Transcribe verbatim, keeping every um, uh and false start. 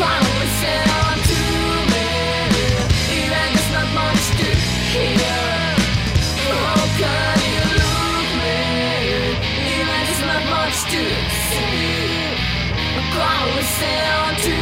can't listen to me. Even there's not much to hear. How can you look me? Even there's not much to see. I can't listen to